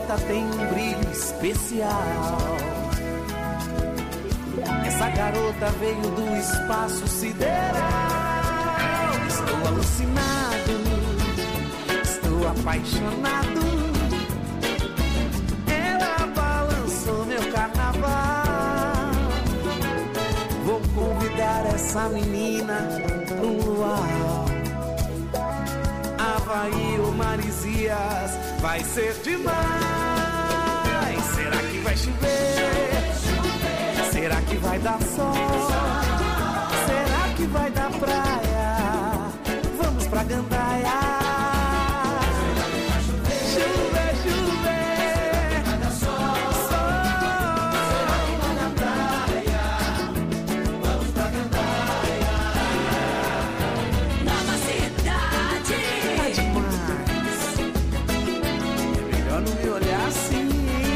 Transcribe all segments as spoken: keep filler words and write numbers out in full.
garota tem um brilho especial. Essa garota veio do espaço sideral. Estou alucinado, estou apaixonado. Ela balançou meu carnaval. Vou convidar essa menina pro luau. Havaí ou Maresias vai ser demais. Será que vai chover? Será que vai dar sol? Será que vai dar praia? Vamos pra Gandaia. Chover, chover, vai dar sol, sol. Será que vai dar praia? Vamos pra Gandaia. Nova cidade. Tá demais. É melhor não me olhar assim.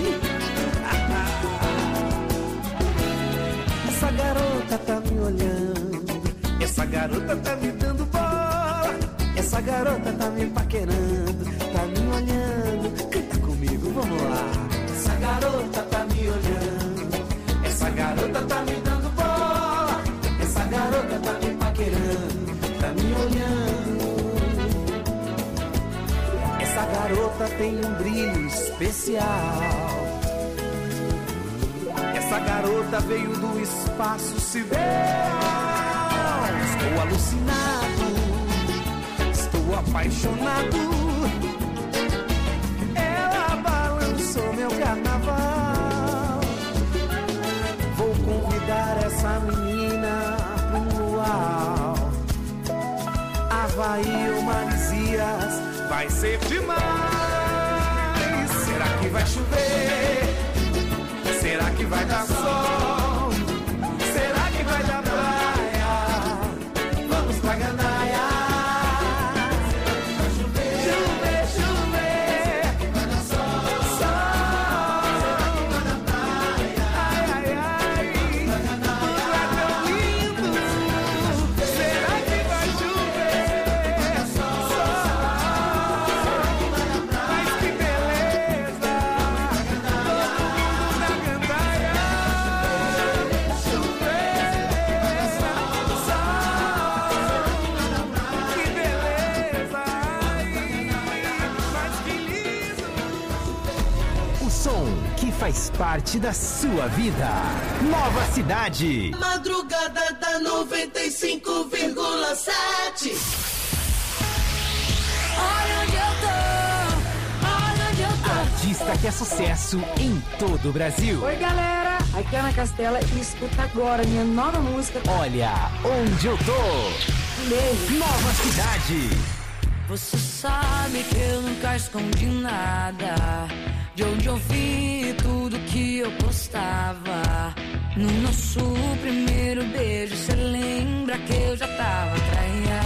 Essa garota tá me olhando, essa garota tá me dando bola, essa garota tá me paquerando, tá me olhando, canta comigo, vamos lá. Essa garota tá me olhando, essa garota tá me dando bola, essa garota tá me paquerando, tá me olhando. Essa garota tem um brilho especial. Essa garota veio do espaço sideral. Estou alucinado, estou apaixonado. Ela balançou meu carnaval. Vou convidar essa menina pro luau. Havaí ou Maresias vai ser demais. Será que vai chover? Será que vai dar sol? Será que vai dar praia? Vamos pra Gandaia. Chover, chover, será que vai dar sol? Sol. Será que vai dar praia? Ai, ai, ai, lugar tão lindo. Será que vai chover? Sol. Será que vai dar praia? Mas que beleza. Que faz parte da sua vida. Nova Cidade. Madrugada da noventa e cinco vírgula sete. Olha onde eu tô, olha onde eu tô. Artista que é sucesso em todo o Brasil. Oi, galera, aqui é Ana Castela e escuta agora minha nova música. Olha onde eu tô. Beijo. Nova Cidade. Você sabe que eu nunca escondi nada. De onde eu vi tudo que eu postava. No nosso primeiro beijo, cê lembra que eu já tava traída.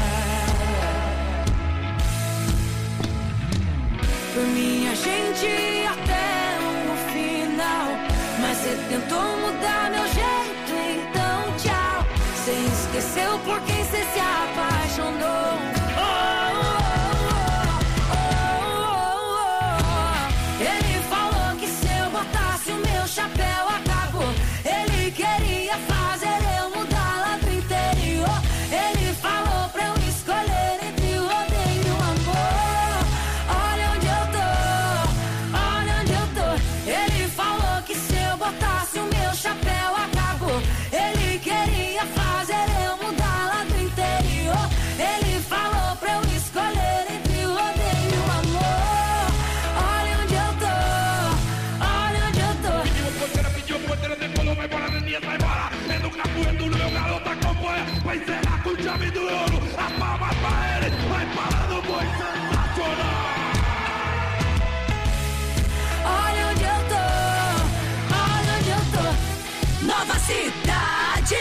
Por minha gente até o final. Mas cê tentou mudar meu jeito, então tchau. Cê esqueceu por quem cê se apaixonou. Chapéu acabou. Ele queria fazer eu mudar lá do interior. Ele falou pra eu escolher entre o odeio e o amor. Olha onde eu tô, olha onde eu tô. Ele falou que se eu botasse o meu chapéu acabou. Ele queria fazer eu mudar lá do interior. Ele falou pra eu escolher entre o odeio e o amor. Olha onde eu tô, olha onde eu tô. Vai embora, Daniel, vai embora. É no capoeiro do meu garoto acompanha. Vai encerrar com chave do ouro. A palma pra ele, vai parar no boi sensacional. Olha onde eu tô, olha onde eu tô. Nova Cidade.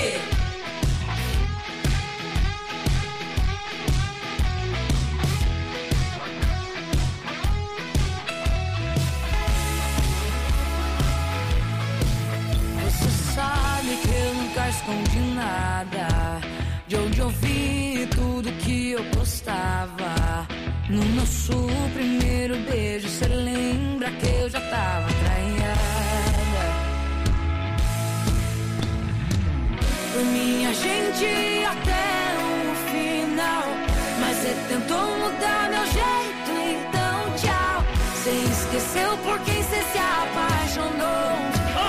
Sabe que eu nunca escondi nada. De onde eu vi tudo que eu postava. No nosso primeiro beijo, cê lembra que ti até o final. Mas você tentou mudar meu jeito, então tchau. Você esqueceu por quem você se apaixonou. Oh,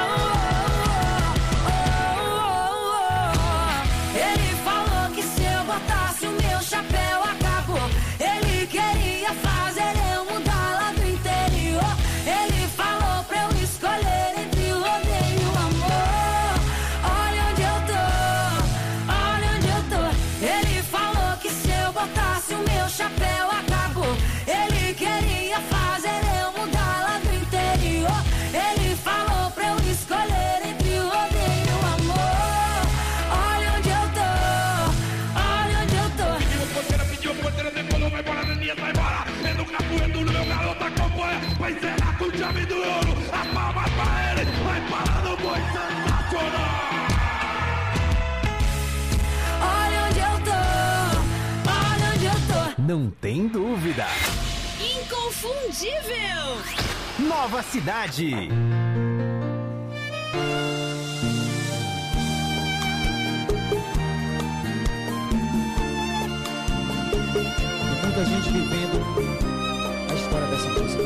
oh, oh, oh, oh. Ele falou que se eu botasse o meu chapéu acabou. Ele queria fazer eu mudar lá do interior. Ele falou pra eu escolher entre o rodeio e o amor. Olha onde eu tô, olha onde eu tô. Ele falou que se eu botasse o meu chapéu acabou. Ele queria fazer eu mudar lá do interior. Ele falou pra eu escolher entre o rodeio e o amor. Olha onde eu tô, olha onde eu tô. O porteiro pediu, o porteiro decolou, vai embora, Neninha, vai embora. É no capoeiro, no meu garoto acompanha. Vai encerrar com o chave do ouro. A palma pra ele, vai parar no boi sensacional. Olha onde eu tô, olha onde eu tô. Não tem dúvida. Inconfundível. Nova Cidade. Muita gente vivendo a história dessa música.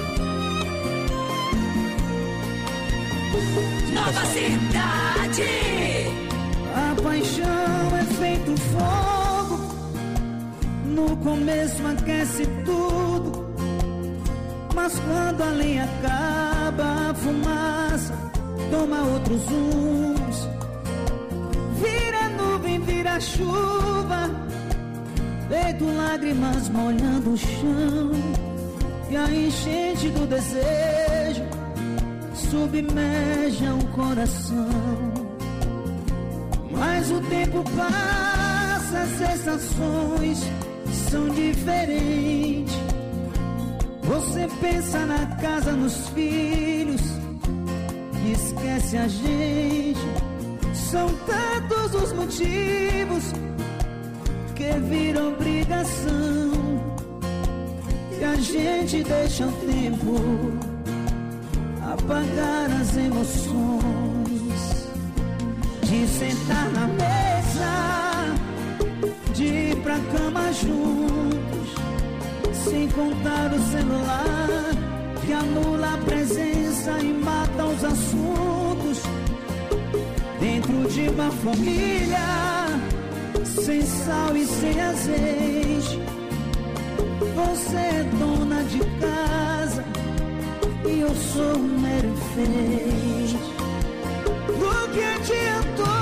Nova Cidade. A paixão é feito fogo, no começo aquece tudo, mas quando a lenha acaba, a fumaça toma outros rumos. Vira nuvem, vira chuva, feito lágrimas molhando o chão. E a enchente do desejo submerge o coração. Mas o tempo passa, as sensações são diferentes. Você pensa na casa, nos filhos, e esquece a gente. São tantos os motivos que viram obrigação, e a gente deixa o tempo apagar as emoções. De sentar na mesa, de ir pra cama juntos, sem contar o celular, que anula a presença e mata os assuntos. Dentro de uma família, sem sal e sem azeite, você é dona de casa e eu sou um mero enfeite. O que adiantou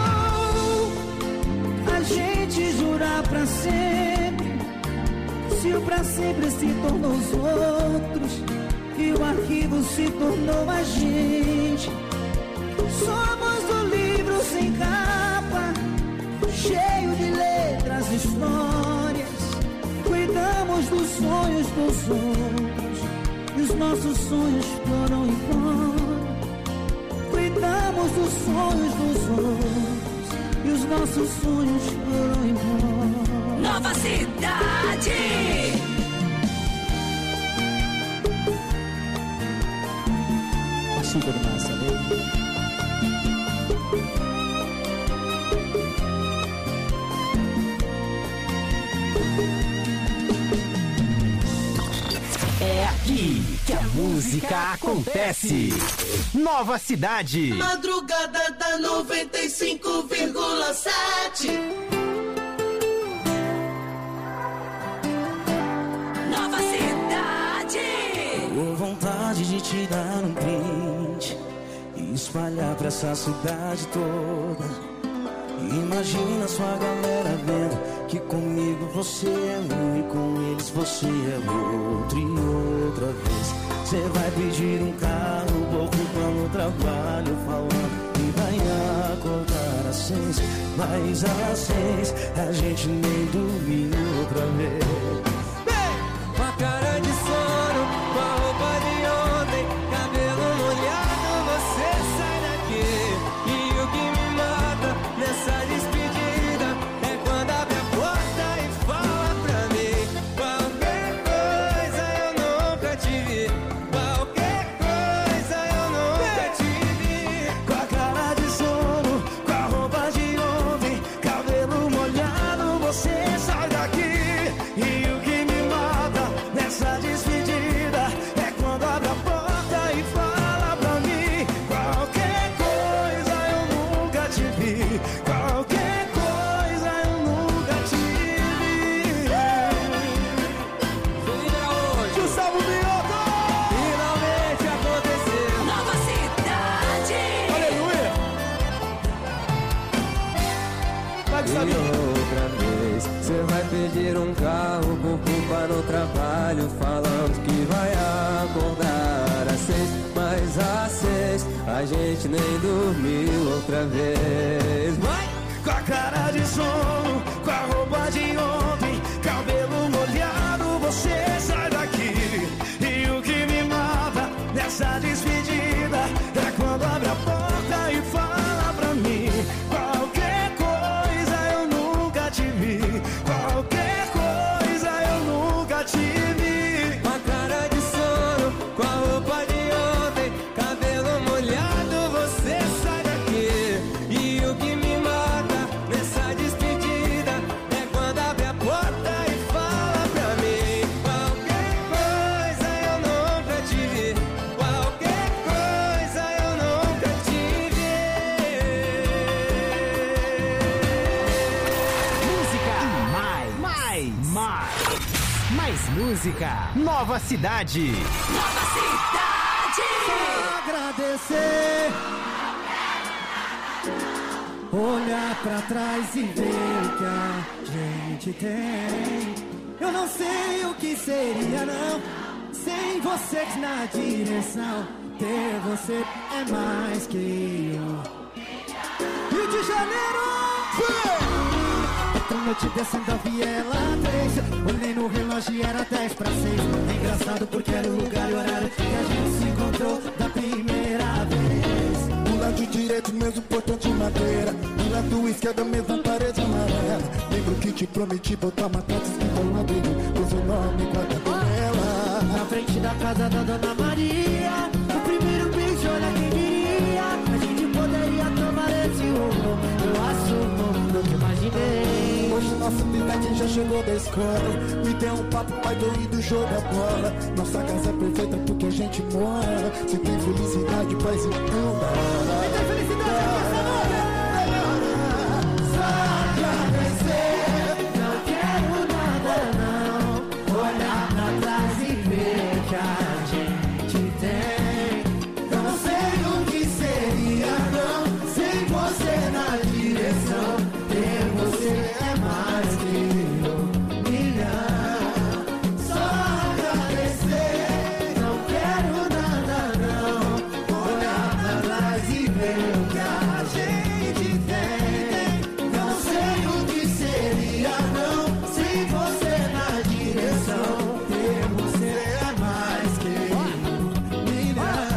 a gente jurar pra sempre, se o pra sempre se tornou os outros e o arquivo se tornou a gente? Somos do livro sem capa, cheio de letras e histórias. Cuidamos dos sonhos dos outros e os nossos sonhos foram embora. Cuidamos dos sonhos dos outros e os nossos sonhos foram embora. Nova Cidade. Açúcar de massa, né? É aqui que a música acontece. Nova Cidade. Madrugada da noventa e cinco vírgula sete. Nova Cidade. Com vontade de te dar um print e espalhar pra essa cidade toda. Imagina sua galera vendo que comigo você é um e com eles você é outro. E outra vez você vai pedir um carro, vou culpar no trabalho, falando que vai acordar às seis, mas às seis a gente nem dormiu outra vez. Com a cara de sono, com a roupa de ontem, cabelo molhado, você sai daqui. E o que me mata nessa despedida é quando abre a porta e fala pra mim: qualquer coisa eu nunca tive, qualquer coisa eu nunca tive. Com a cara de sono, com a roupa de ontem, cabelo trabalho falando que vai acordar às seis, mas às seis a gente nem dormiu outra vez. Vai! Com a cara de sono, com a roupa de ontem, cabelo molhado, você sai daqui. E o que me mata nessa despedida é quando abre a porta e fala pra mim: qualquer coisa eu nunca te vi, qualquer coisa eu nunca te vi. Com a cara de sono, com a roupa de ontem, cabelo molhado, você sai daqui. E o que me mata nessa despedida é quando abre a porta e fala pra mim: qualquer coisa eu nunca te vi, qualquer coisa eu nunca te vi. Música mais, mais, mais, mais música. Nova Cidade. Nova Cidade. Agradecer, olhar pra trás e ver o que a gente tem. Eu não sei o que seria não sem vocês na direção. Ter você é mais que eu. Rio de Janeiro! Outra noite descendo a Viela três, olhei no relógio e era dez pra seis. É engraçado porque era o lugar e o horário que a gente se encontrou da primeira vez. Do lado direito, mesmo portão de madeira. Do lado esquerdo, mesma parede amarela. Lembro que te prometi botar uma carta escrita lá dentro, pus o nome guardado nela. Na frente da casa da Dona Maria, o primeiro beijo, olha quem diria. A gente poderia tomar esse rumo. Eu assumo, nunca imaginei. Hoje nossa pivete já chegou da escola. Me deu um papo, pai doido, joga bola. Nossa casa é perfeita porque a gente mora. Se tem felicidade, paz e não dá. Se tem felicidade, só agradecer. Não quero nada não. Olhar pra trás e ver que a gente tem. Eu não sei o que seria não sem você na direção. Ter você é mais que um milhão. Só agradecer. Não quero nada não. Olhar pra trás e ver o que a gente tem. Não sei o que seria não sem você na direção. Ter você é mais que um milhão.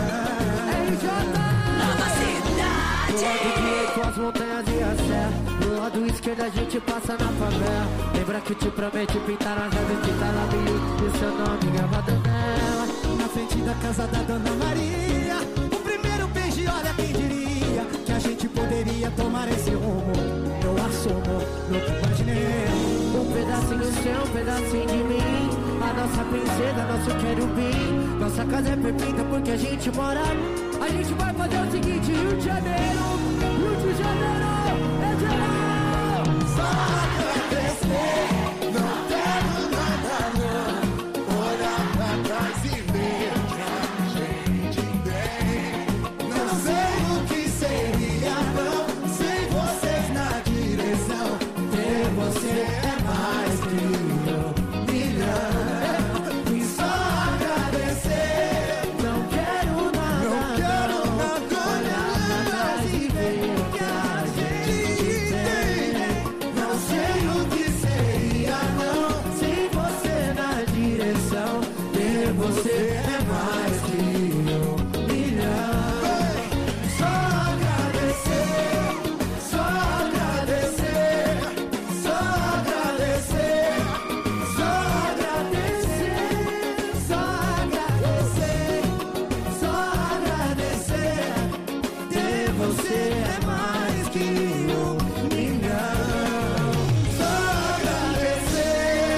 Nova Cidade. Do lado direito as montanhas e a serra. Do lado esquerdo a gente passa na favela. Lembra que te prometi pintar as aves de Talabi e o seu nome gravado nela. Na frente da casa da Dona Maria, o primeiro beijo, olha quem diria que a gente poderia tomar esse rumo. Eu assumo, nunca imaginei. Um pedacinho seu, um pedacinho de mim. A nossa princesa, nosso querubim. Nossa casa é perfeita porque a gente mora. A gente vai fazer o seguinte: Rio de Janeiro, Rio de Janeiro, é geral. Só agradecer, não quero nada não. Olhar pra trás e ver o que a gente tem. Não sei o que seria não sem vocês na direção. Ter você é mais que um milhão. E só agradecer, não quero nada não. Quero nada. Olhar pra trás e ver o que a gente tem. Não sei o que seria não sem você na direção. Ter você é mais que um milhão. Só agradecer, só agradecer, só agradecer, só agradecer, só agradecer, só agradecer. Ter você é mais que um milhão. Só agradecer.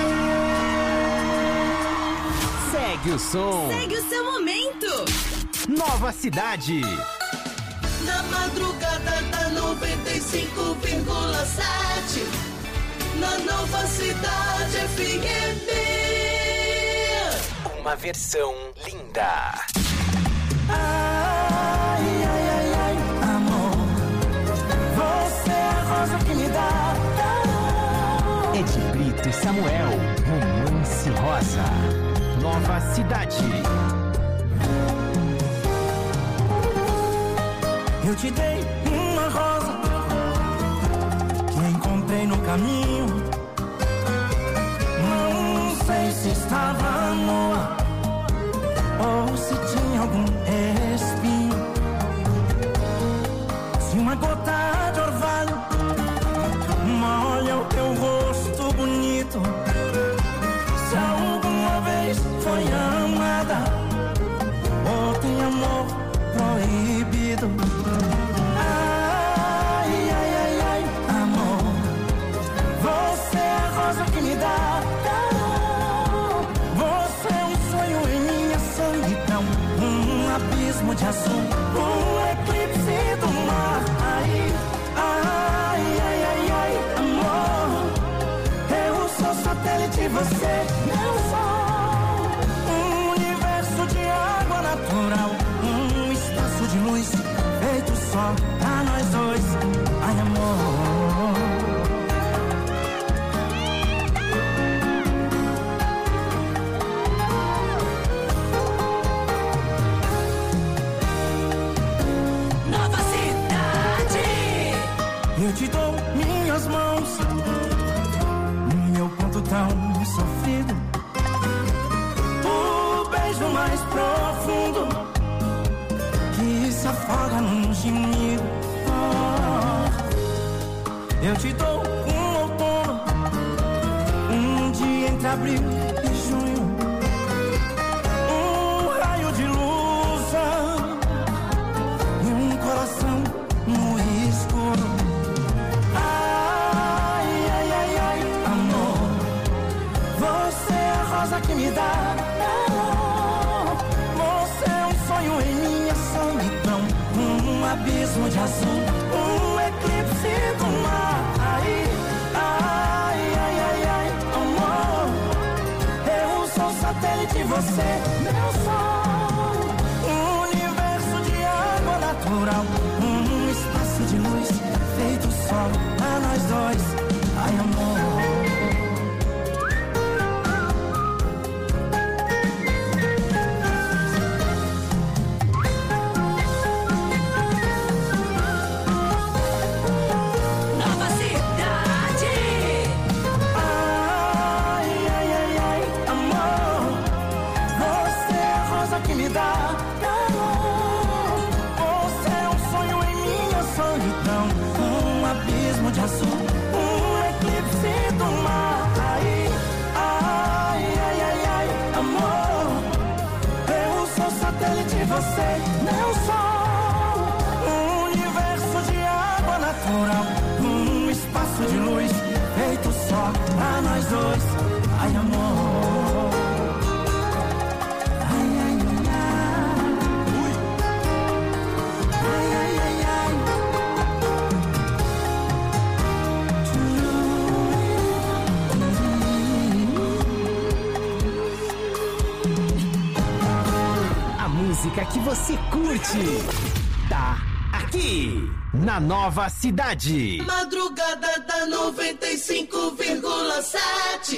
Segue o som. Segue o seu momento. Nova Cidade. Na madrugada da noventa e cinco vírgula sete, na Nova Cidade F M. Uma versão linda. Ai, ai, ai, ai, amor, você é a rosa que me dá. Ed Brito e Samuel, Romance Rosa. Nova Cidade. Eu te dei uma rosa que encontrei no caminho. Não sei se estava nua ou se tinha algum espinho. Se uma gota de orvalho molha o teu rosto bonito, se alguma vez foi amada ou tem amor proibido. Ai, ai, ai, ai, amor, você é a rosa que me dá calor. Você é um sonho em minha solidão, um abismo de azul, um eclipse do mar. Ai, ai, ai, ai, ai, amor, eu sou satélite, você meu sol. Um universo de água natural, um espaço de luz feito só pra nós dois. Ai, amor, Nova Cidade. eu te dou minhas mãos, meu ponto tão sofrido, o beijo mais profundo que se afoga num gemido. Oh, eu te dou um outono, um dia entre abril e junho, um raio de luz e um coração no escuro. Ai, ai, ai, ai, amor, você é a rosa que me dá calor. Você é um sonho em minha solidão, um abismo de azul, um eclipse do mar. Ai, ai, ai, ai, ai, amor, eu sou satélite, você meu sol. Um universo de água natural, um espaço de luz feito só pra nós dois. Ai, amor, Nova Cidade. ai, ai, ai, ai, amor, você é a rosa que me dá calor. Você é um sonho em minha solidão, um abismo de azul, um eclipse do mar. Ai, ai, ai, ai, ai, amor, eu sou satélite, você meu sol. Um universo de água natural, um espaço de luz feito só pra nós dois. Ai, amor, ai, ai, ai, ai. Ui. Ai, ai, ai, ai. A música que você curte tá aqui na Nova Cidade. Madrugada da noventa e cinco vírgula sete.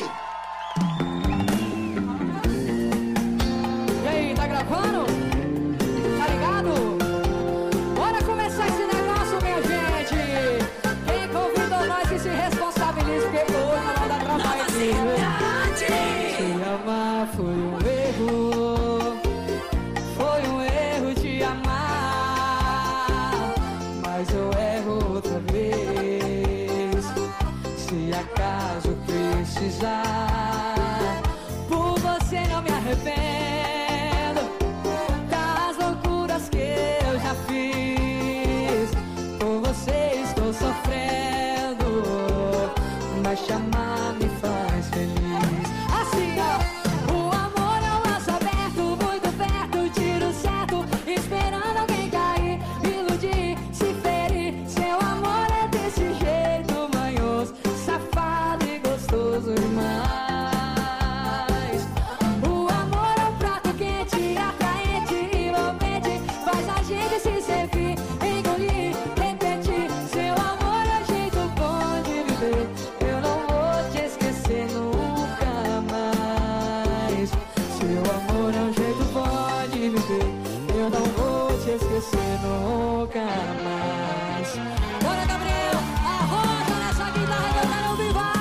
E aí, tá gravando? Tá ligado? Bora começar esse negócio, minha gente. Quem convidou nós que se responsabilize, porque hoje não dá trabalho aqui. Te amar foi um erro, foi um erro te amar, mas eu erro outra vez, se acaso precisar. Por você não me arrependo das loucuras que eu já fiz, por você estou sofrendo, mas te amar me faz feliz. Assim, ó. O amor é um laço aberto, muito perto, tiro certo, esperando alguém cair, iludir, se ferir. Seu amor é desse jeito manhoso, safado e gostoso demais. eu não vou te esquecer nunca mais. Bora, Gabriel, arroja nessa guitarra que eu quero ouvir, vai!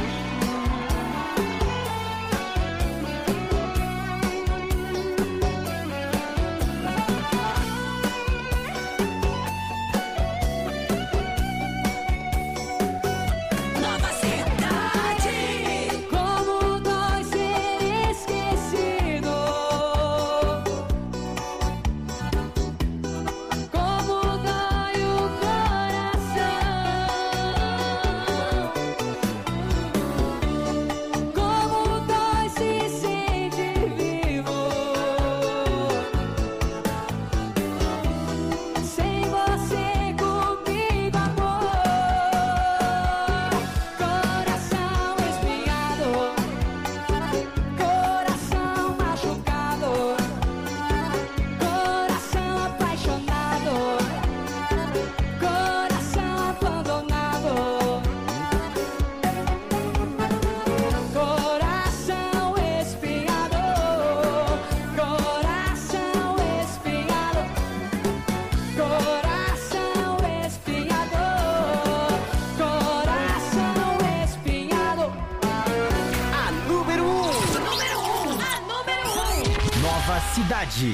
Cidade.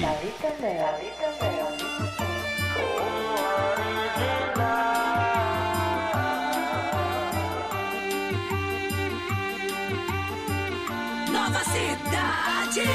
Nova Cidade.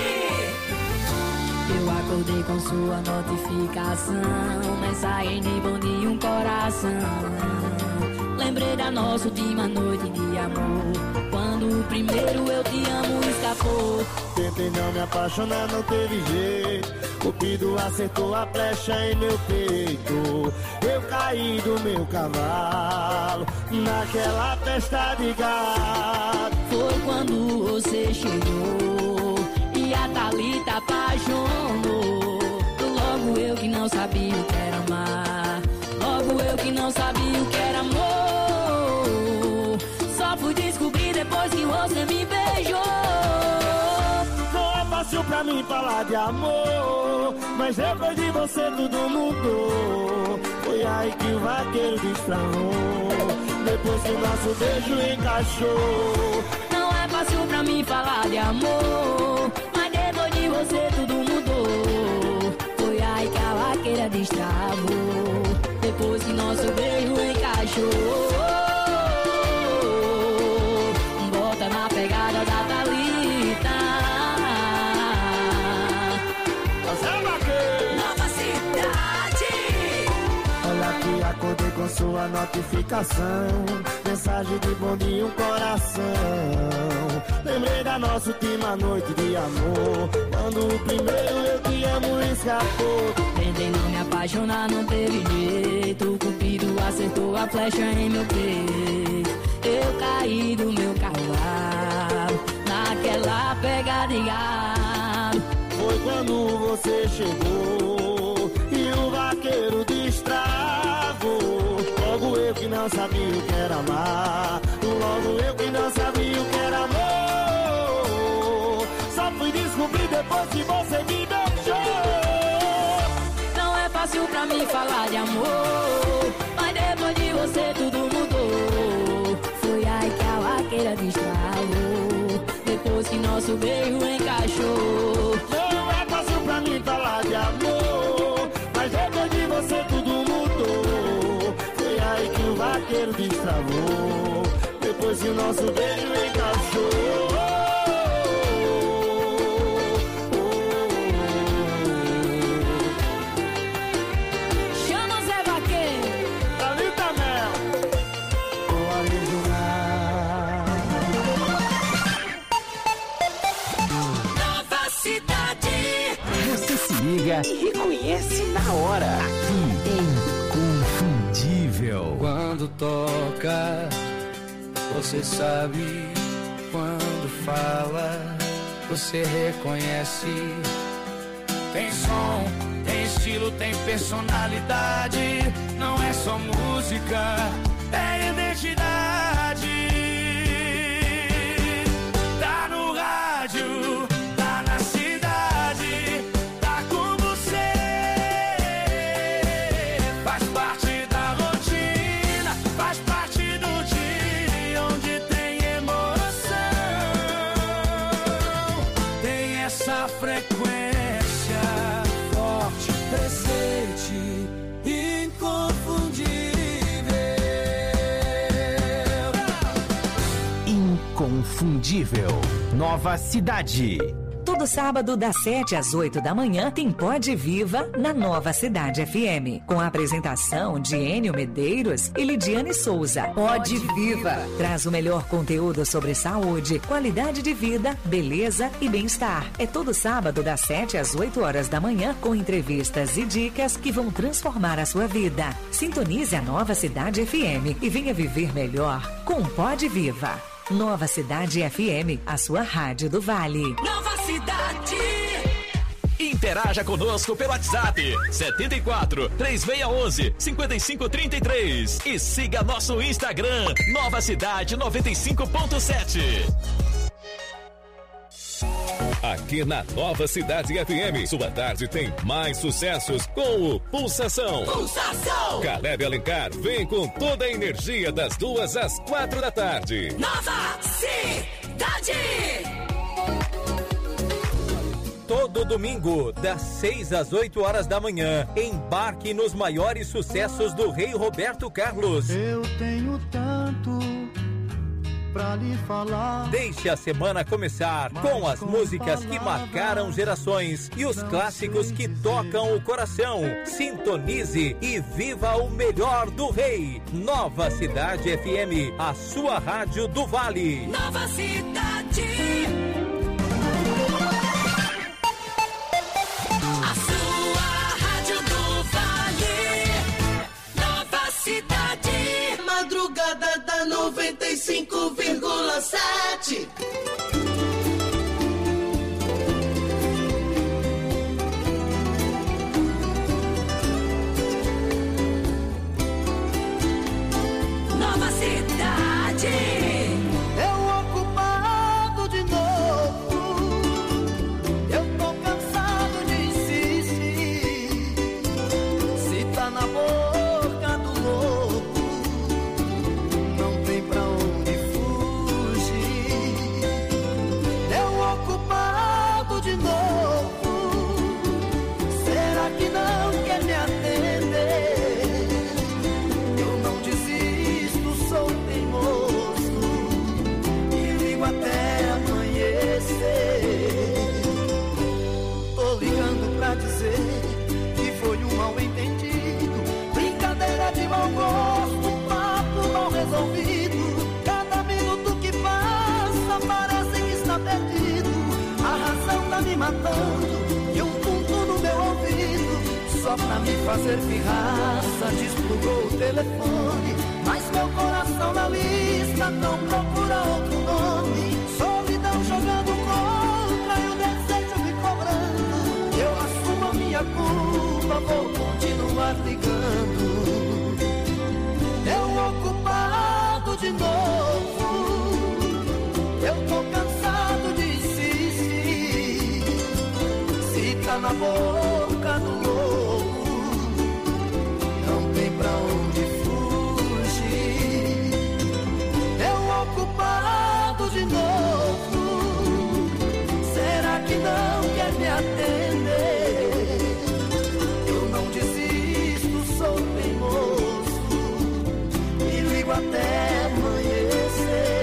Eu acordei com sua notificação, mensagem de bom dia, um coração. Lembrei da nossa última noite de amor, quando o primeiro eu te amo escapou. Tentei não me apaixonar, não teve jeito. Cupido acertou a flecha em meu peito. Eu caí do meu cavalo naquela festa de gado. Foi quando você chegou e a Thalita apaixonou. Logo eu que não sabia o que era amar, logo eu que não sabia o que era amor. Só fui descobrir depois que você me beijou. Fácil pra mim falar de amor, mas depois de você tudo mudou. Foi aí que o vaqueiro destravou, depois que o nosso beijo encaixou. Não é fácil pra mim falar de amor, mas depois de você tudo mudou. Foi aí que a vaqueira destravou, depois que nosso beijo encaixou. Bota na pegada da Thalita. Acordei com sua notificação, mensagem de bom dia, um coração. Lembrei da nossa última noite de amor, quando o primeiro eu te amo escapou. Tentei não me apaixonar, não teve jeito. O Cupido acertou a flecha em meu peito. Eu caí do meu cavalo naquela pegada de gado. Foi quando você chegou e o vaqueiro destravou. Logo eu que não sabia o que era amar, logo eu que não sabia o que era amor. Só fui descobrir depois que você me beijou. Não é fácil pra mim falar de amor, mas depois de você tudo mudou. Foi aí que a vaqueira destravou, depois que nosso beijo encaixou. Não é fácil pra mim falar de amor, mas depois de você tudo mudou. Foi aí que o vaqueiro destravou, depois que o nosso beijo encaixou. Chama Zé Vaqueiro, Thalita Mel, o original. Nova Cidade. Você se liga e reconhece na hora. Aqui, Inconfundível. Quando toca, você sabe. Quando fala, você reconhece. Tem som, tem estilo, tem personalidade. Não é só música, é identidade. Tá no rádio, tá na cidade, tá com você. imperdível. Nova Cidade. Todo sábado, das sete às oito da manhã, tem Pode Viva na Nova Cidade F M. Com a apresentação de Enio Medeiros e Lidiane Souza. Pode Viva traz o melhor conteúdo sobre saúde, qualidade de vida, beleza e bem-estar. É todo sábado, das sete às oito horas da manhã, com entrevistas e dicas que vão transformar a sua vida. Sintonize a Nova Cidade F M e venha viver melhor com Pode Viva. Nova Cidade F M, a sua rádio do Vale. Nova Cidade. Interaja conosco pelo WhatsApp setenta e quatro, três seis um um, cinco cinco três três e siga nosso Instagram Nova Cidade noventa e cinco ponto sete. Aqui na Nova Cidade F M, sua tarde tem mais sucessos com o Pulsação. Pulsação. Caleb Alencar vem com toda a energia das duas às quatro da tarde. Nova Cidade. Todo domingo, das seis às oito horas da manhã, embarque nos maiores sucessos do Rei Roberto Carlos. Eu tenho tanto pra lhe falar. Deixe a semana começar com as músicas que marcaram gerações e os clássicos que tocam o coração. Sintonize e viva o melhor do Rei. Nova Cidade F M, a sua rádio do Vale. Nova Cidade. A sua rádio do Vale. Nova Cidade. Madrugada da noventa e cinco vírgula sete. Nova Cidade. Eu ocupado de novo, eu tô cansado de insistir. Se tá na boca do lobo, não tem pra onde fugir. Eu ocupado de novo, será que não quer me atender? Eu não desisto, sou teimoso e ligo até amanhecer. Tô ligando pra dizer que foi um mal entendido, brincadeira de mau gosto, papo mal resolvido. Cada minuto que passa parece que está perdido. A razão tá me matando e um ponto no meu ouvido, só pra me fazer pirraça, desplugou o telefone. Mas meu coração na lista não procura outro nome. Solidão jogando contra e o desejo me cobrando. Eu assumo a minha culpa, vou continuar ligando. Eu ocupado de novo, eu tô cansado de insistir. Se tá na boca do lobo, não tem pra onde fugir. Eu ocupado de novo, será que não quer me atender? Eu não desisto, sou teimoso e ligo até amanhecer.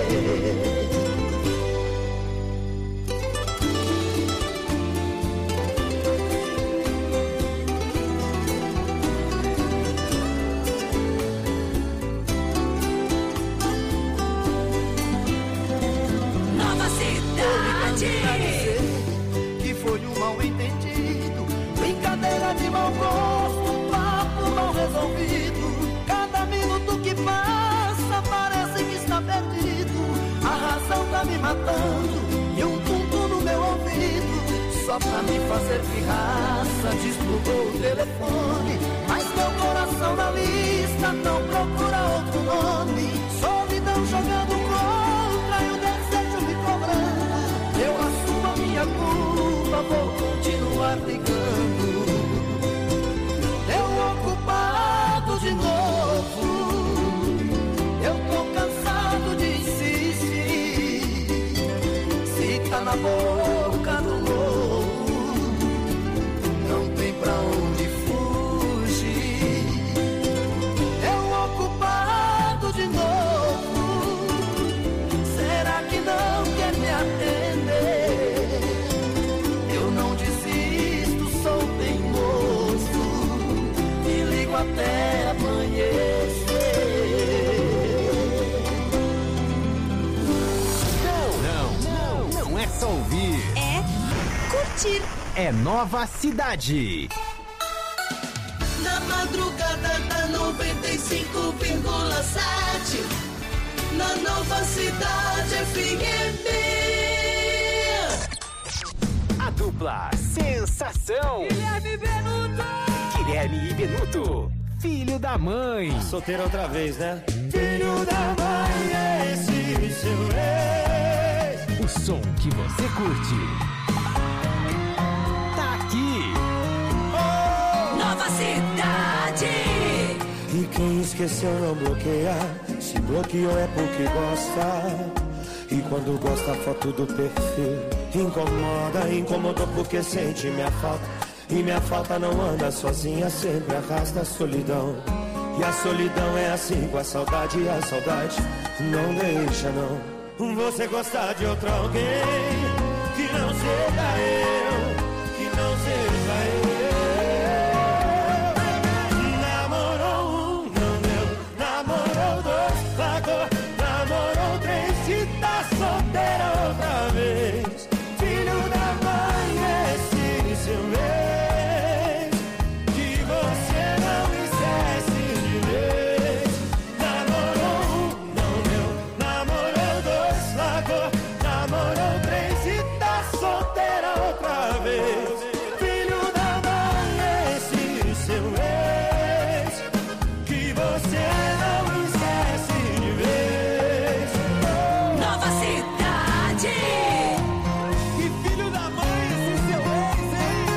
Nova Cidade. Que foi um mal entendido, brincadeira de mau gosto, papo mal resolvido. Cada minuto que passa parece que está perdido. A razão tá me matando e um ponto no meu ouvido, só pra me fazer pirraça, desplugou o telefone. Mas meu coração na lista não procura outro nome. Solidão jogando contra e o desejo me cobrando. Eu assumo a minha culpa, vou continuar ligando. Eu ocupado de novo, eu tô cansado de insistir. Se tá na boca do lobo, não tem pra onde fugir. até amanhecer. Não, não, não é só ouvir. É curtir. É Nova Cidade. Na madrugada da noventa e cinco vírgula sete, na Nova Cidade F M. A dupla Sensação. Guilherme Benuto. Guilherme e Benuto. Filho da mãe. Solteiro outra vez, né? Filho da mãe é esse seu ex. O som que você curte. Tá aqui. Nova Cidade. E quem esqueceu não bloqueia. Se bloqueou é porque gosta. E quando gosta a foto do perfil incomoda, incomodou porque sente minha falta. E minha falta não anda sozinha, sempre arrasta a solidão. E a solidão é assim com a saudade, e a saudade não deixa não. Você gostar de outro alguém que não seja eu, que não seja eu. Namorou um, não deu, namorou dois, largou, namorou três, se tá solteira outra vez. Filho da mãe, esse seu ex, que você não esquece de vez. Namorou um, não deu, namorou dois, largou, namorou três, e tá solteira outra vez. Filho da mãe, esse seu ex, que você não esquece de vez. Nova Cidade. Que filho da mãe, esse seu ex,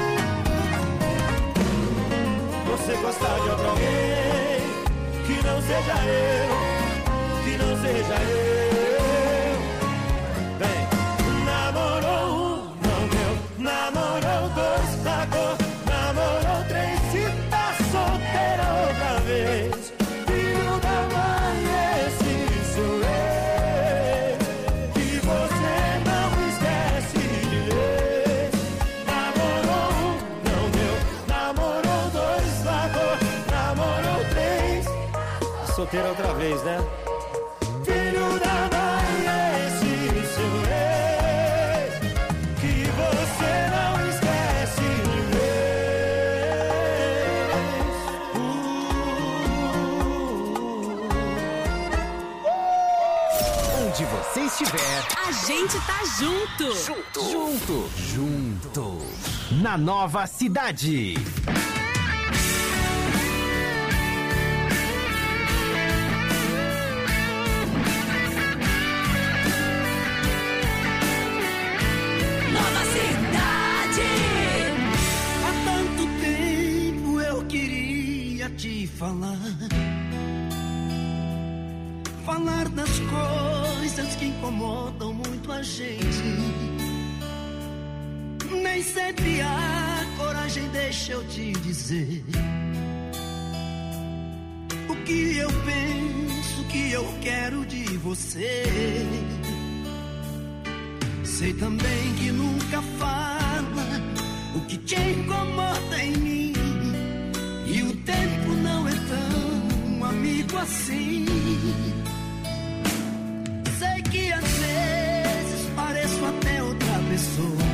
hein? Você gostar de outro alguém que não seja eu, que não seja eu. Vem, namorou um, não deu, namorou dois, largou, namorou três, se tá solteira outra vez. Filho da mãe, esse seu ex, que você não esquece de vez. Namorou um, não deu, namorou dois, largou, namorou três. Solteira outra vez, né? Filho da mãe, esse seu ex, que você não esquece de vez. Onde você estiver. A gente tá junto. Junto. Junto. Junto. Na Nova Cidade. Nova Cidade. Há tanto tempo eu queria te falar. Falar das coisas que incomodam muito a gente. Nem sempre há coragem, deixa eu te dizer. O que eu penso, o que eu quero de você. Sei também que nunca fala o que te incomoda em mim. E o tempo não é tão amigo assim. Sei que às vezes pareço até outra pessoa.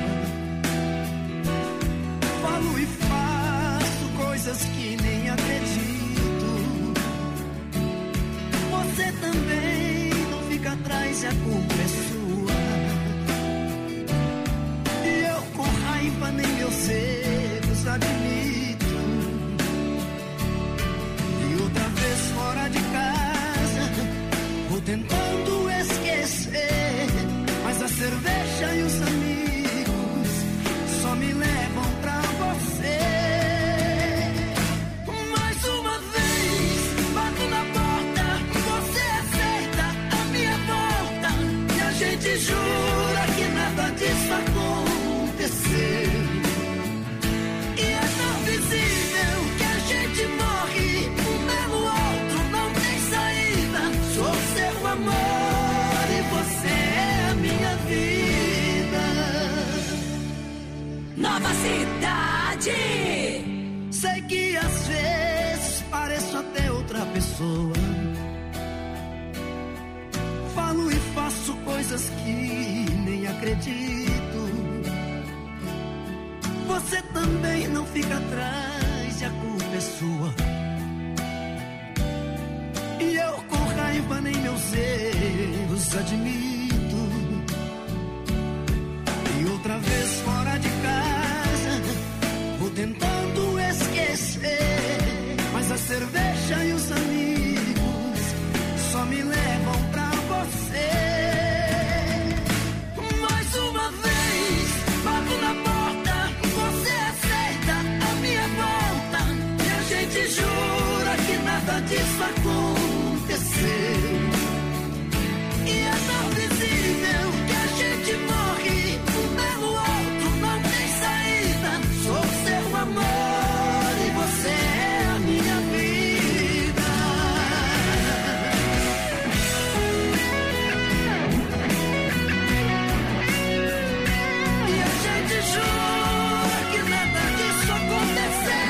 Falo e faço coisas que nem acredito. Você também não fica atrás e a culpa é sua. E eu com raiva nem meus erros admito. E outra vez fora de casa, vou tentando esquecer. Mas a cerveja e os amigos só me levam pra você. Mais uma vez, bato na porta, você aceita a minha volta. E a gente jura que nada disso aconteceu. E é normal pessoa. Falo e faço coisas que nem acredito. Você também não fica atrás e a culpa é sua. E eu com raiva nem meus erros admito. E outra vez fora de casa vou tentando esquecer, mas a cerveja e os amigos só me levam pra você. Mais uma vez bato na porta, você aceita a minha volta, e a gente jura que nada disso aconteceu. E é tão visível que a gente morre um pelo outro, não tem saída. Sou seu amor e você é a minha vida. E a gente jura que nada disso aconteceu.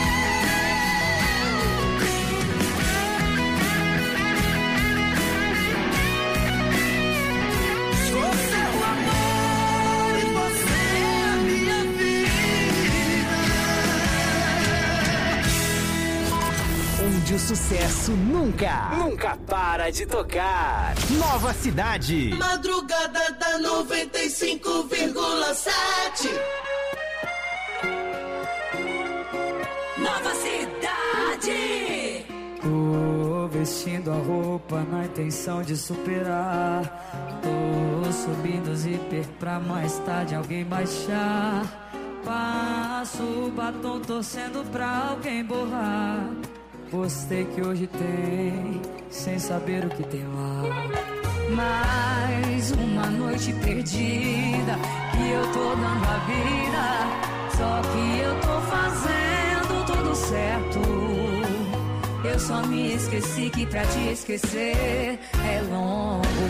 Sou seu amor e você é a minha vida. Onde o sucesso nunca, nunca para de tocar. Nova Cidade. Madrugada da noventa e cinco vírgula sete. Nova Cidade. Tô vestindo a roupa na intenção de superar. Tô subindo o zíper pra mais tarde alguém baixar. Passo o batom torcendo pra alguém borrar. Postei que hoje tem, sem saber o que tem lá. Mais uma noite perdida que eu tô dando a vida. Só que eu tô fazendo tudo certo. Eu só me esqueci que pra te esquecer é longo o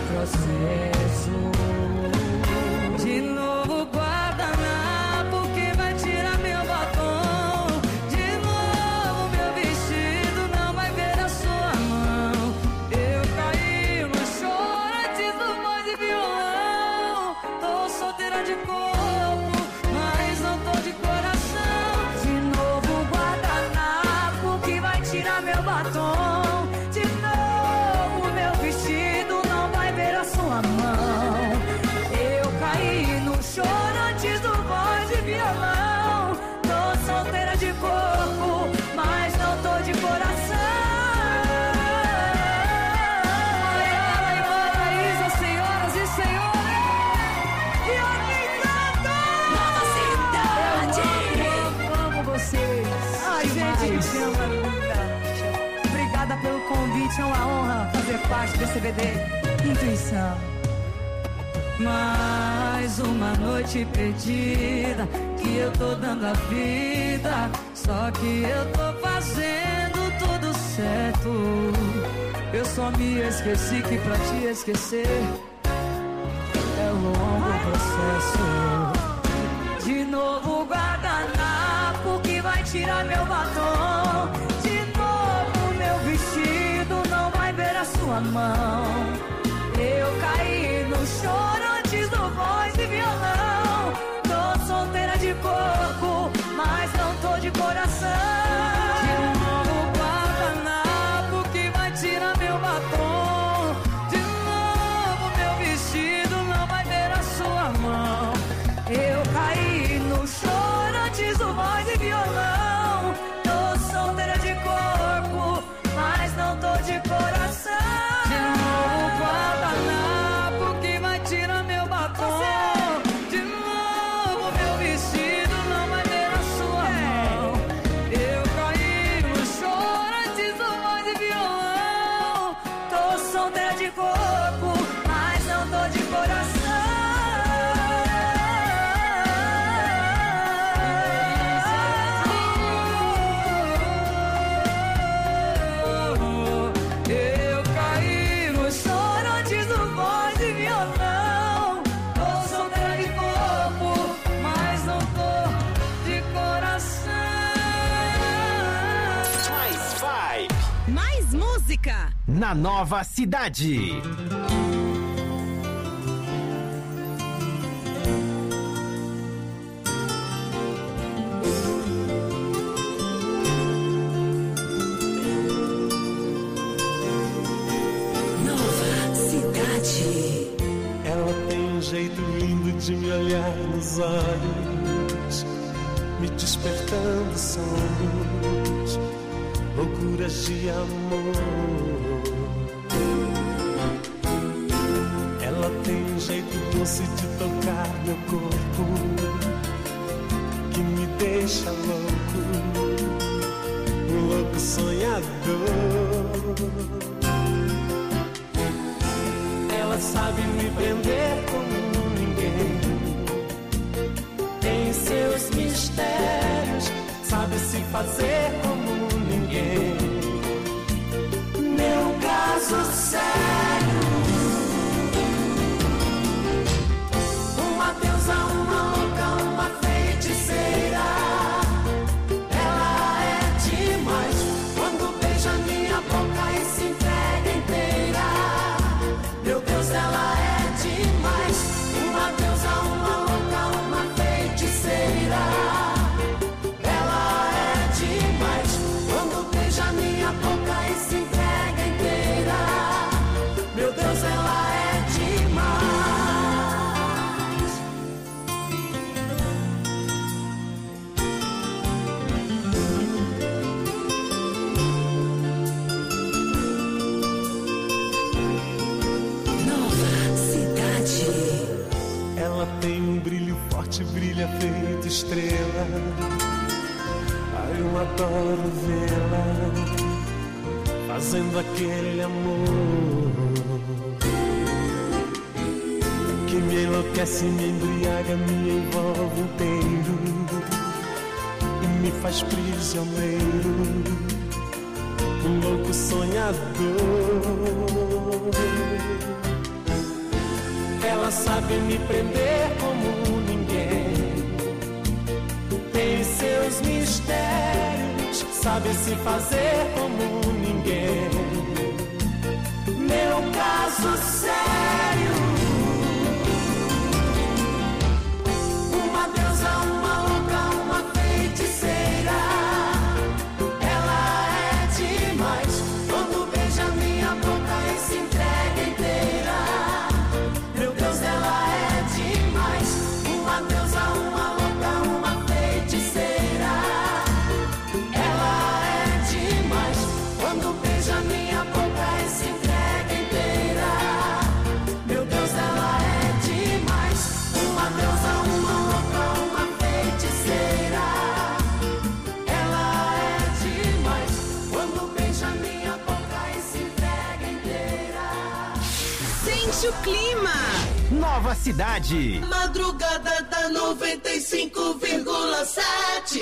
processo. De novo guardanapo que vai tirar meu batom. De novo meu vestido não vai ver a sua mão. Eu caí no choro antes do voz e violão. Tô solteira de corpo, mas não tô de coração. De novo guardanapo que vai tirar meu batom. De novo meu vestido não vai ver a sua mão. Eu caí no choro antes do voz e violão. Tô solteira de corpo, mas não tô de coração. Ai, Paraíso, senhoras e senhores. E aqui canta Nova Cidade. Eu amo vocês. Ai, gente, que chama linda. Obrigada pelo convite, é uma honra fazer parte desse C B D Intuição. Mais uma noite perdida que eu tô dando a vida. Só que eu tô fazendo tudo certo. Eu só me esqueci que pra te esquecer é longo o processo. De novo guardanapo que vai tirar meu batom. De novo meu vestido não vai ver a sua mão. Eu caí no choro antes do voz e violão. Tô solteira de corpo, mas não tô de coração. De novo guardanapo que vai tirar meu batom. De novo meu vestido não vai ver a sua mão. Eu caí no choro antes do voz e violão. Tô solteira de corpo, mas não tô de coração. na Nova Cidade. Nova Cidade. Ela tem um jeito lindo de me olhar nos olhos, me despertando sonhos, loucuras de amor. Ela tem um jeito doce de tocar meu corpo, que me deixa louco, um louco sonhador. Ela sabe me prender como ninguém, tem seus mistérios, sabe se fazer como ninguém. Meu caso sério, uma deusa, uma louca, uma feiticeira. Ela é demais quando beija minha boca e se entrega inteira. Meu Deus, ela é demais, uma deusa, uma louca, uma feiticeira. Ela é demais quando beija minha boca e se entrega inteira. Meu Deus, ela é demais. Nova Cidade. Ela tem um brilho forte, brilha feito estrela. Ai, eu adoro vê-la fazendo aquele amor que me enlouquece, me embriaga, me envolve inteiro e me faz prisioneiro, um louco sonhador. Ela sabe me prender como ninguém, tem seus mistérios, sabe se fazer como ninguém. Meu caso sério, uma deusa, uma louca, uma feiticeira. Ela é demais quando beija minha boca e se entrega inteira. Meu Deus, ela é demais, uma deusa, uma louca, uma feiticeira. Ela é demais quando beija minha boca e se entrega inteira. Meu Deus, ela é demais, uma deusa, uma louca, uma feiticeira. Ela é demais quando beija minha boca e se entrega inteira. Sente o clima. Nova Cidade. Madrugada da noventa e cinco vírgula sete.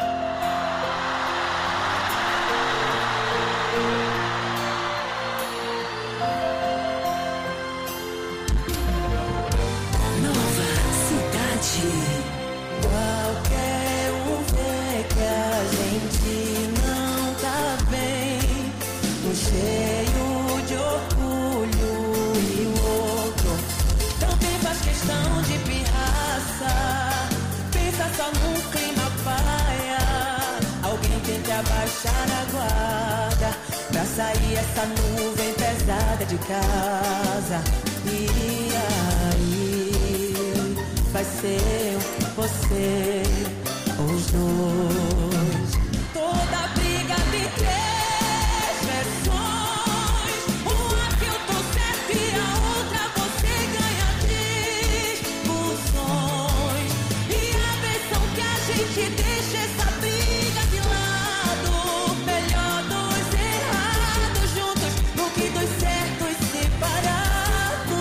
Nova Cidade. Qualquer um vê que a gente não tá bem, um cheio de orgulho e o outro também faz questão de pirraça. Pensa só num clima paia, alguém tem que abaixar a guarda pra sair essa nuvem pesada de casa. E aí vai ser você, os dois. Toda briga de três versões, uma que eu tô certa e a outra você ganha discussões. E a versão que a gente deixa essa briga de lado, melhor dois errados juntos do que dois certos separados.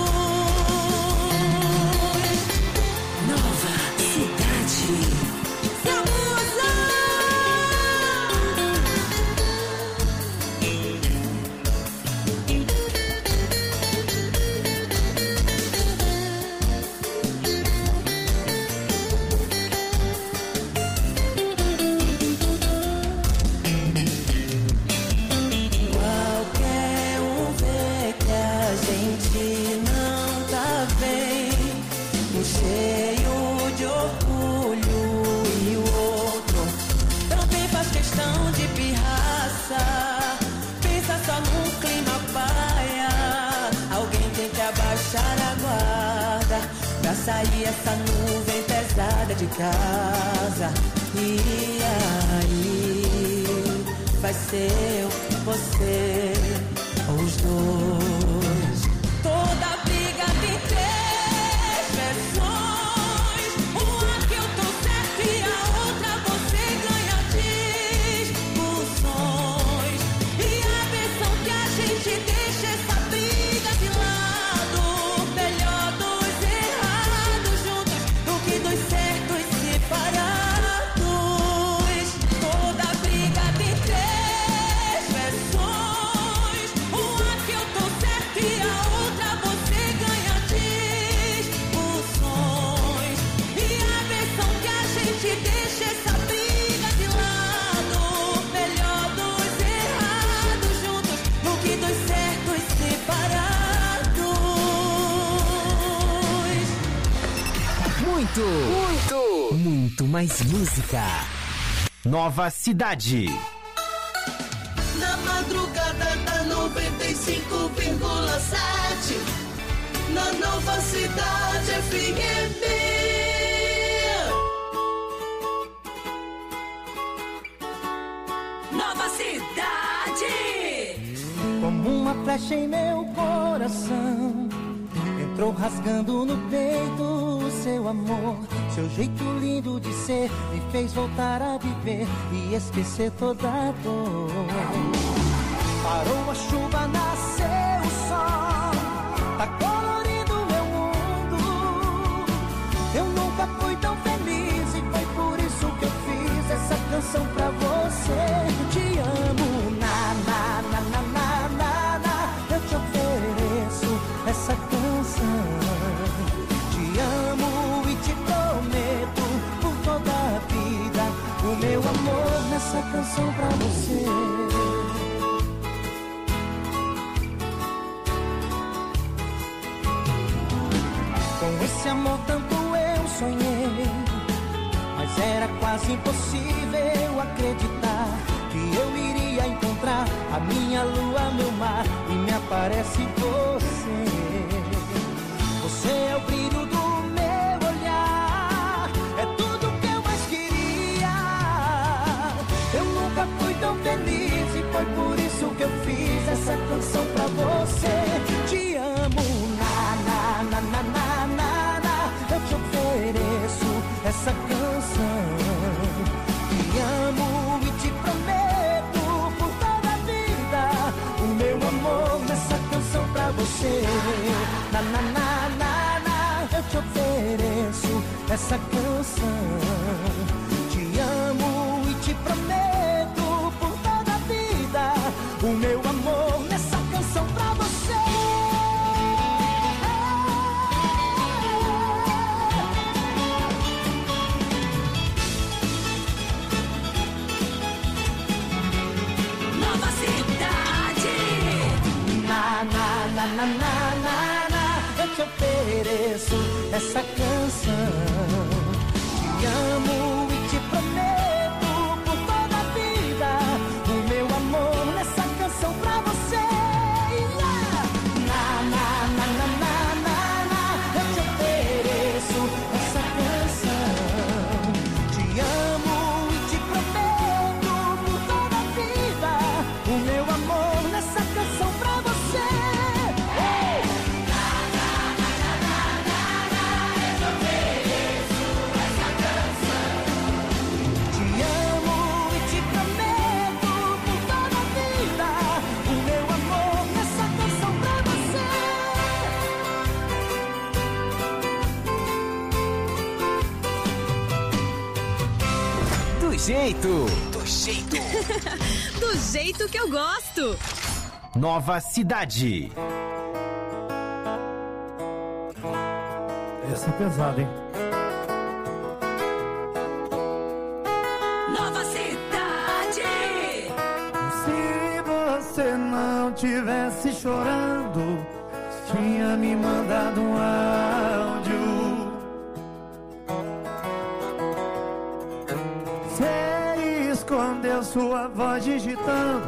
Nova Cidade. Se a sair essa nuvem pesada de casa. E aí, vai ser eu, você, os dois. Toda briga tem três versões. Uma que eu tô certo e a outra você ganha discussões. E a versão que a gente deixa essa briga de lado. Melhor dois errados juntos do que dois certos separados. Toda briga tem três versões. Uma que eu tô certo e a outra você ganha discussões. E a versão que a gente deixa essa briga de lado. Melhor dois errados juntos do que dois certos separados. Muito, muito, muito mais música. Nova Cidade. Na madrugada da noventa e cinco vírgula sete, na Nova Cidade F M. Nova Cidade. Como uma flecha em meu coração, entrou rasgando no peito o seu amor. Seu jeito lindo de ser me fez voltar a viver e esquecer toda a dor. Parou a chuva, nasceu o sol, tá colorindo meu mundo. Eu nunca fui tão feliz e foi por isso que eu fiz essa canção pra você. Te amo, na, na, na, na, na, na, na. Eu te ofereço essa canção. Te amo e te prometo por toda a vida o meu amor nessa canção pra você. Com esse amor tanto eu sonhei, mas era quase impossível acreditar que eu iria encontrar a minha lua, meu mar, e me aparece você. Você é o brilho do meu olhar, é tudo que eu mais queria. Eu nunca fui tão feliz e foi por isso que eu fiz essa canção pra você. Te amo, na, na, na, na, na, na, na. Eu te ofereço essa canção. Te amo e te prometo por toda a vida o meu amor nessa canção pra você. Na, na, na, na, na. Eu te ofereço essa canção. Te amo e te prometo por toda a vida o meu amor nessa canção pra você. Nova Cidade. Na, na, na, na, na, na, na. Eu te ofereço essa canção. Te amo e te prometo por toda a vida o meu amor nessa canção pra você. Yeah! Na, na, na, na, na, na, na. Eu te ofereço essa canção. Te amo e te prometo por toda a vida o meu amor nessa canção pra você. Te amo e te prometo por toda a vida o meu amor nessa canção pra você. Do jeito, Do jeito. Do jeito que eu gosto. Nova Cidade. Essa é pesada, hein? Nova Cidade. Se você não tivesse chorando, tinha me mandado um áudio. Você escondeu sua voz digitando,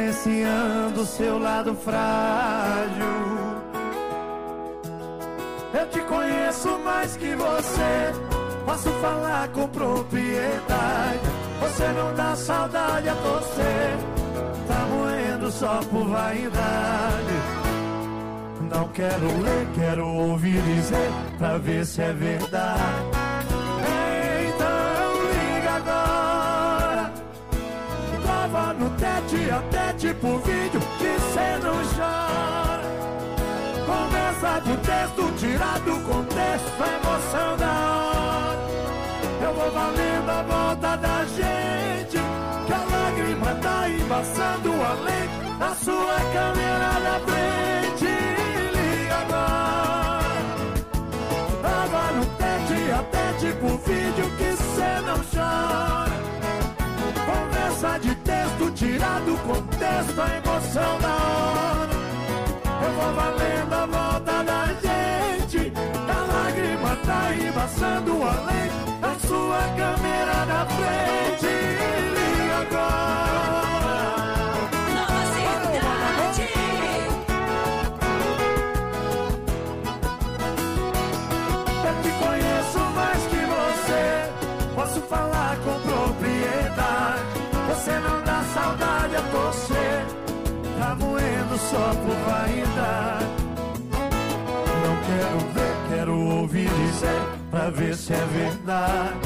silenciando seu lado frágil. Eu te conheço mais que você, posso falar com propriedade. Você não dá saudade a você, tá moendo só por vaidade. Não quero ler, quero ouvir dizer, pra ver se é verdade. Então liga agora, prova no tete a tete por vídeo que cê não chora. Conversa de texto tirado do contexto, a emoção da hora. Eu vou valendo a volta da gente, que a lágrima tá embaçando a lente da sua câmera da frente. Liga agora, tava no tete a tete por vídeo que cê não chora. Conversa de texto tirado do contexto, a emoção da hora. Eu vou valendo a volta da gente, a lágrima tá embaçando a lente da sua câmera da frente. Liga agora, Nova Cidade. Eu te conheço mais que você, posso falar com propriedade. Você não dá saudade a você, tá moendo só por vaidade. Não quero ver, quero ouvir dizer, pra ver se é verdade.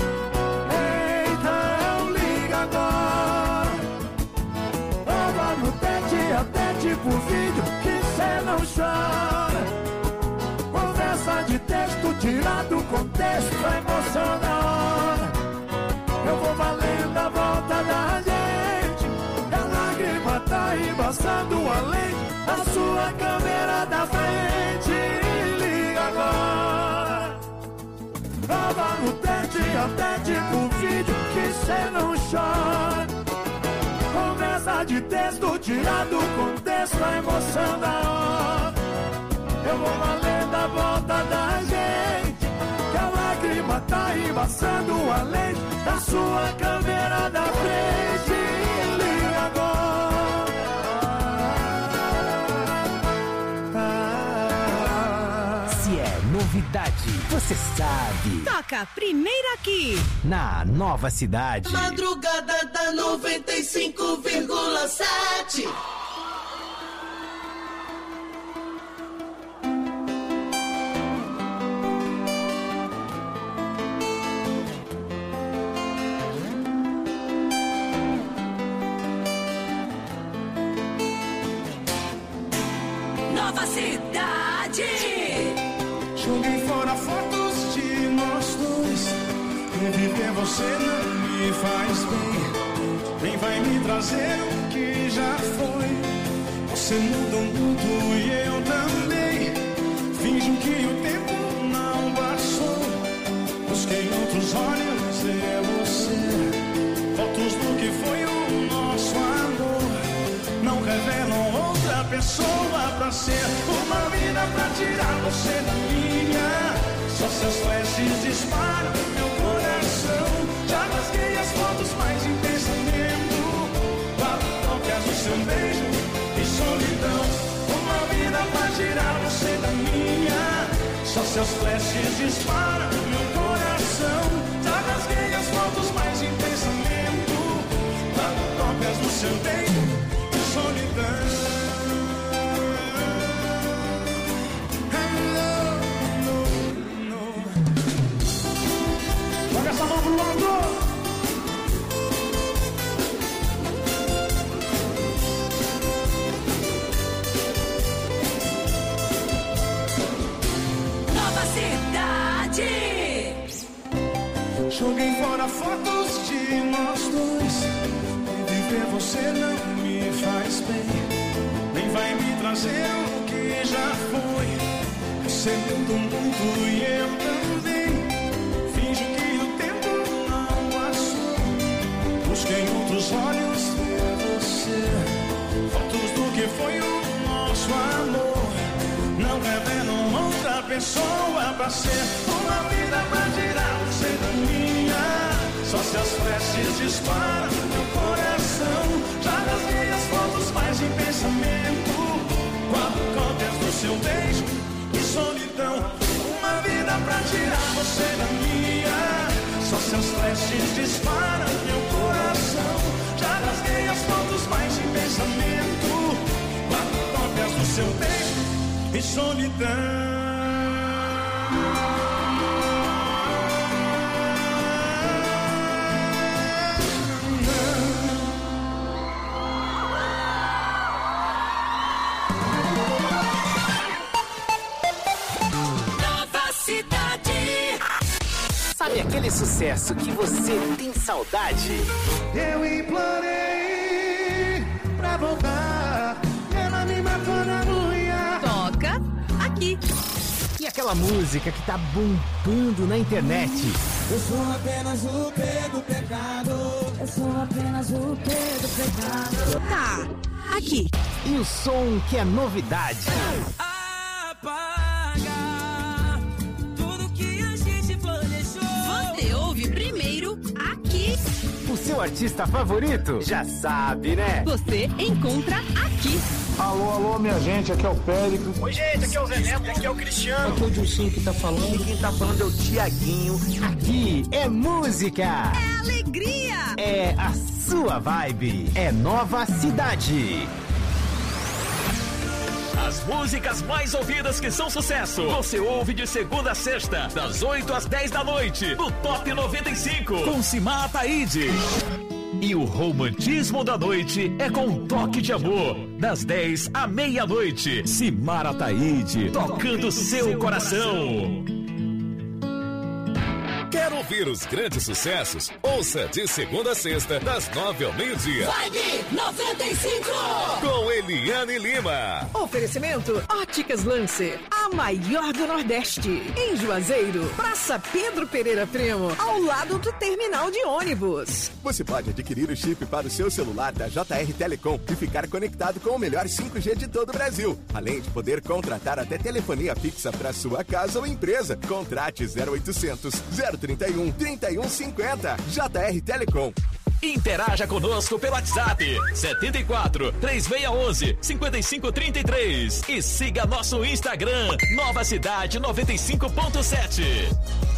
Então liga agora, prova no tete a tete por vídeo que cê não chora. Conversa de texto tirado do contexto, a emoção da hora. Eu vou valendo a volta da gente, a lágrima tá embaçando a lente da sua câmera da frente. Liga agora, prova no tete a tete por vídeo que cê não chora. Conversa de texto tirado do contexto, a emoção da hora. Eu vou valendo a volta da gente, que a lágrima tá embaçando a lente da sua câmera da frente. Liga agora, Se é novidade, você sabe. Toca primeiro aqui. Na Nova Cidade. Madrugada da noventa e cinco vírgula sete. Nova Cidade. Joguei fora fotos de nós dois. Reviver você não me faz bem, nem vai me trazer o que já foi. Você mudou muito e eu também. Finjo que o tempo não passou. Busquei outros olhos de você, fotos do que foi o nosso amor. Não revelam outra pessoa pra ser uma vida pra tirar você da minha. Só seus flashes disparam meu coração. Já rasguei as fotos mais em pensamento, quatro toques do seu beijo e solidão. Uma vida pra tirar você da minha. Só seus flashes disparam meu coração. Já rasguei as fotos mais em pensamento, quatro toques do seu beijo e solidão. Joga essa mão pro lado. Nova Cidade. Joguei fora fotos de nós dois. Viver você não me faz bem, nem vai me trazer o que já foi. Você mudou muito e eu também. Finjo que o tempo não passou. Busquei outros olhos ver você, fotos do que foi o nosso amor. Não revelam outra pessoa pra ser uma vida pra tirar você da minha. Só seus flashes disparam meu coração. Já rasguei as fotos mais em pensamento, quatro cópias do seu beijo e solidão. Uma tirar você da minha. Só seus flashes disparam meu coração. Já rasguei as fotos mais de pensamento. Quatro cópias do seu beijo e solidão. Sabe aquele sucesso que você tem saudade? Eu implorei pra voltar, ela me matou na unha. Toca aqui. E aquela música que tá bombando na internet? Eu sou apenas o P do pecado. Eu sou apenas o P do pecado. Tá, aqui. E o som que é novidade? Primeiro, aqui. O seu artista favorito? Já sabe, né? Você encontra aqui. Alô, alô, minha gente, aqui é o Péricles. Oi, gente, aqui é o Zé Neto, aqui é o Cristiano. Aqui é o Dilcinho que tá falando. E quem tá falando é o Tiaguinho. Aqui é música. É alegria. É a sua vibe. É Nova Cidade. As músicas mais ouvidas que são sucesso, você ouve de segunda a sexta, das oito às dez da noite, no Top noventa e cinco, com Simar Ataíde. E o romantismo da noite é com um toque de amor, das dez à meia-noite. Simar Ataíde, tocando seu coração. Quer ouvir os grandes sucessos? Ouça de segunda a sexta, das nove ao meio-dia. Vibe noventa e cinco! Com Eliane Lima. Oferecimento Óticas Lancer, a maior do Nordeste. Em Juazeiro, Praça Pedro Pereira Primo, ao lado do terminal de ônibus. Você pode adquirir o chip para o seu celular da J R Telecom e ficar conectado com o melhor cinco G de todo o Brasil. Além de poder contratar até telefonia fixa para sua casa ou empresa. Contrate zero oitocentos, zero trinta e um, trinta e um cinquenta. J R Telecom. Interaja conosco pelo WhatsApp setenta e quatro, três seis um um, cinco cinco três três e siga nosso Instagram Nova Cidade noventa e cinco ponto sete.